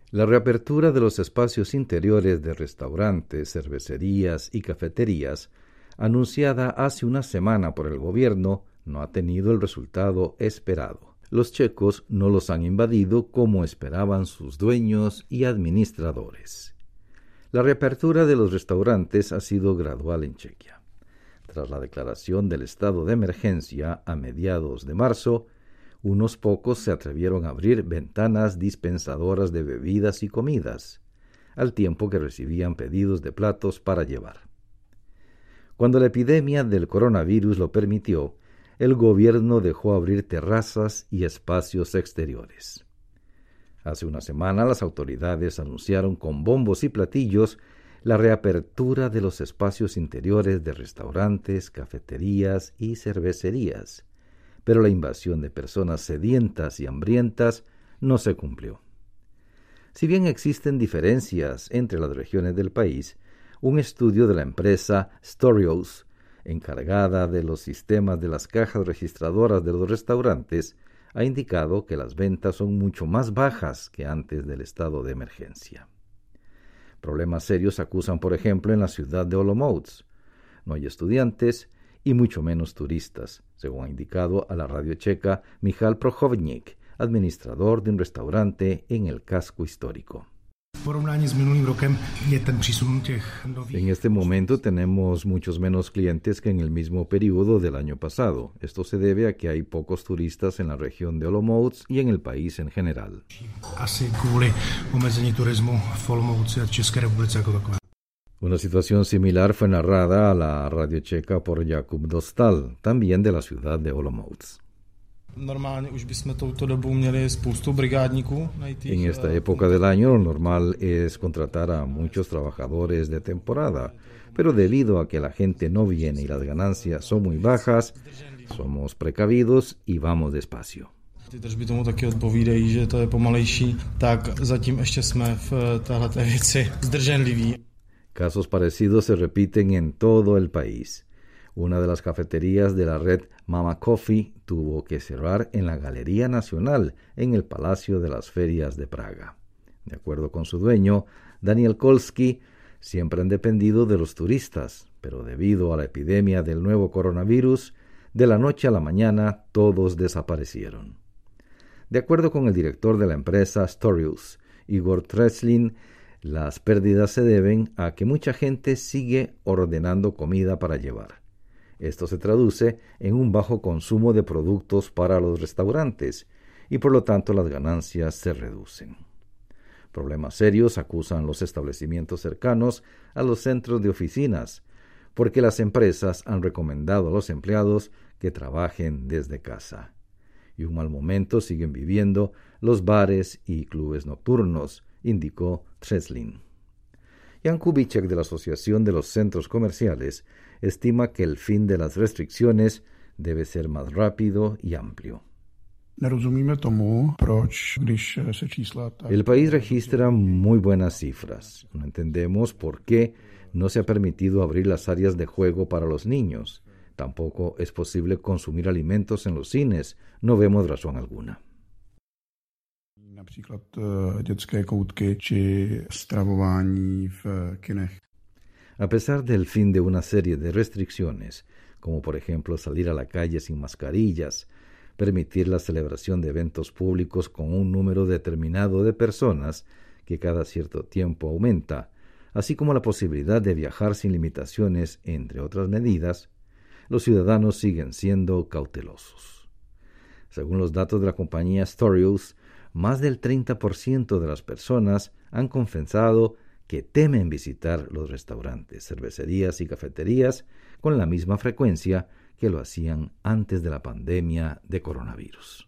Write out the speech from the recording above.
La reapertura de los espacios interiores de restaurantes, cervecerías y cafeterías, anunciada hace una semana por el gobierno, no ha tenido el resultado esperado. Los checos no los han invadido como esperaban sus dueños y administradores. La reapertura de los restaurantes ha sido gradual en Chequia. Tras la declaración del estado de emergencia a mediados de marzo, unos pocos se atrevieron a abrir ventanas dispensadoras de bebidas y comidas, al tiempo que recibían pedidos de platos para llevar. Cuando la epidemia del coronavirus lo permitió, el gobierno dejó abrir terrazas y espacios exteriores. Hace una semana las autoridades anunciaron con bombos y platillos la reapertura de los espacios interiores de restaurantes, cafeterías y cervecerías, pero la invasión de personas sedientas y hambrientas no se cumplió. Si bien existen diferencias entre las regiones del país, un estudio de la empresa Storios, encargada de los sistemas de las cajas registradoras de los restaurantes, ha indicado que las ventas son mucho más bajas que antes del estado de emergencia. Problemas serios acusan, por ejemplo, en la ciudad de Olomouc. No hay estudiantes y mucho menos turistas, según ha indicado a la radio checa Michal Prochownik, administrador de un restaurante en el casco histórico. En este momento tenemos muchos menos clientes que en el mismo periodo del año pasado. Esto se debe a que hay pocos turistas en la región de Olomouc y en el país en general. Una situación similar fue narrada a la radio checa por Jakub Dostal, también de la ciudad de Olomouc. En esta época del año lo normal es contratar a muchos trabajadores de temporada, pero debido a que la gente no viene y las ganancias son muy bajas, somos precavidos y vamos despacio. Ty tržby tomu taky odpovídají, že to je pomalejší, tak zatím ještě jsme v téhleté věci zdrženliví. Casos parecidos se repiten en todo el país. Una de las cafeterías de la red Mama Coffee tuvo que cerrar en la Galería Nacional, en el Palacio de las Ferias de Praga. De acuerdo con su dueño, Daniel Kolski, siempre han dependido de los turistas, pero debido a la epidemia del nuevo coronavirus, de la noche a la mañana todos desaparecieron. De acuerdo con el director de la empresa Storius, Igor Treslin, las pérdidas se deben a que mucha gente sigue ordenando comida para llevar. Esto se traduce en un bajo consumo de productos para los restaurantes y por lo tanto las ganancias se reducen. Problemas serios acusan los establecimientos cercanos a los centros de oficinas, porque las empresas han recomendado a los empleados que trabajen desde casa. Y un mal momento siguen viviendo los bares y clubes nocturnos, indicó Treslin. Jan Kubíček de la Asociación de los Centros Comerciales estima que el fin de las restricciones debe ser más rápido y amplio. El país registra muy buenas cifras. No entendemos por qué no se ha permitido abrir las áreas de juego para los niños. Tampoco es posible consumir alimentos en los cines. No vemos razón alguna. A pesar del fin de una serie de restricciones, como por ejemplo salir a la calle sin mascarillas, permitir la celebración de eventos públicos con un número determinado de personas que cada cierto tiempo aumenta, así como la posibilidad de viajar sin limitaciones, entre otras medidas, los ciudadanos siguen siendo cautelosos. Según los datos de la compañía Storius, más del 30% de las personas han confesado que temen visitar los restaurantes, cervecerías y cafeterías con la misma frecuencia que lo hacían antes de la pandemia de coronavirus.